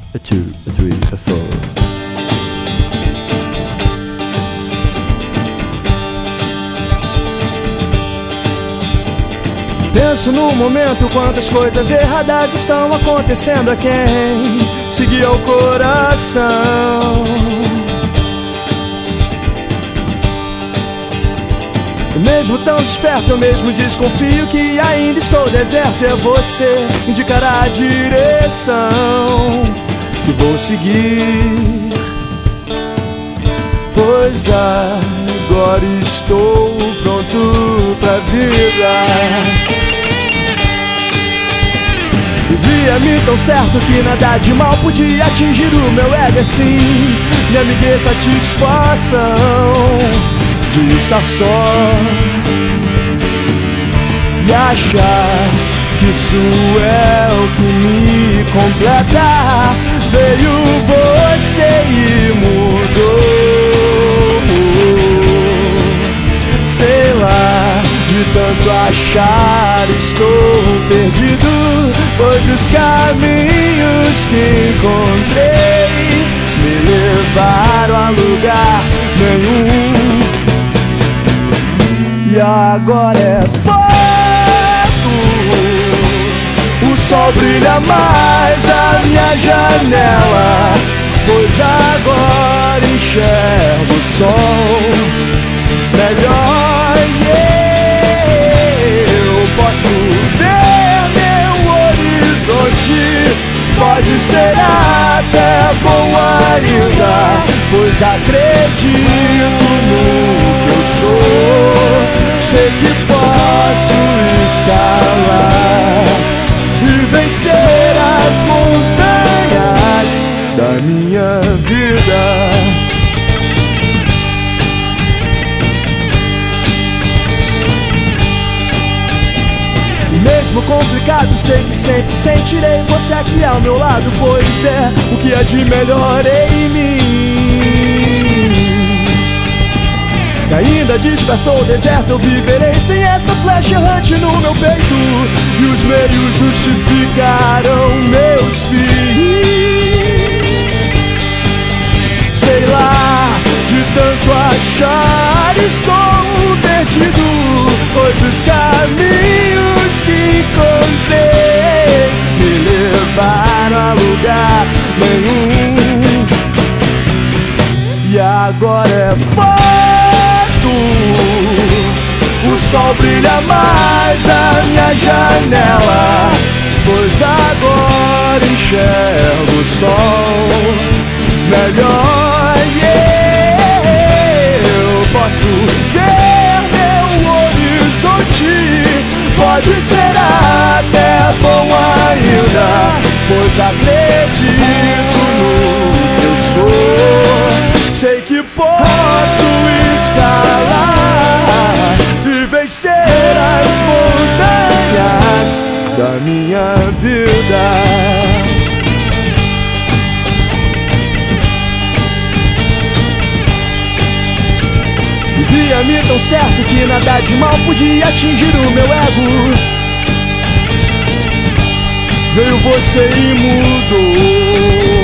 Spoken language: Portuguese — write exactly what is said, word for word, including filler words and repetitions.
a two, a three, a four. Penso no momento quantas coisas erradas estão acontecendo a quem seguia o coração. Eu mesmo tão desperto, eu mesmo desconfio que ainda estou deserto. É você indicar a direção que vou seguir, pois agora estou pronto pra vida. Via-me tão certo que nada de mal podia atingir o meu ego assim. Minha amiga e satisfação de estar só e achar que isso é o que me completa. Veio você e mudou, sei lá, de tanto achar estou perdido, pois os caminhos que encontrei me levaram a lugar nenhum. E agora é fogo, o sol brilha mais na minha janela, pois agora enxergo o sol melhor. E eu posso ver meu horizonte, pode ser até bom ainda, pois acredito no que eu sou. Sei que posso escalar e vencer as montanhas da minha vida. Mesmo complicado, sei que sempre sentirei você aqui ao meu lado, pois é o que há de melhor em mim. E ainda disperso o deserto, eu viverei sem essa flecha errante no meu peito, e os meios justificaram meus fins. Sei lá, de tanto achar estou perdido, pois os caminhos que encontrei me levaram a lugar nenhum. E agora é fogo, o sol brilha mais na minha janela, pois agora enxergo o sol melhor. E eu posso ver meu horizonte, pode ser até bom ainda, pois acredito no que eu sou. Sei que posso escalar e vencer as montanhas da minha vida. Via-me tão certo que nada de mal podia atingir o meu ego. Veio você e mudou.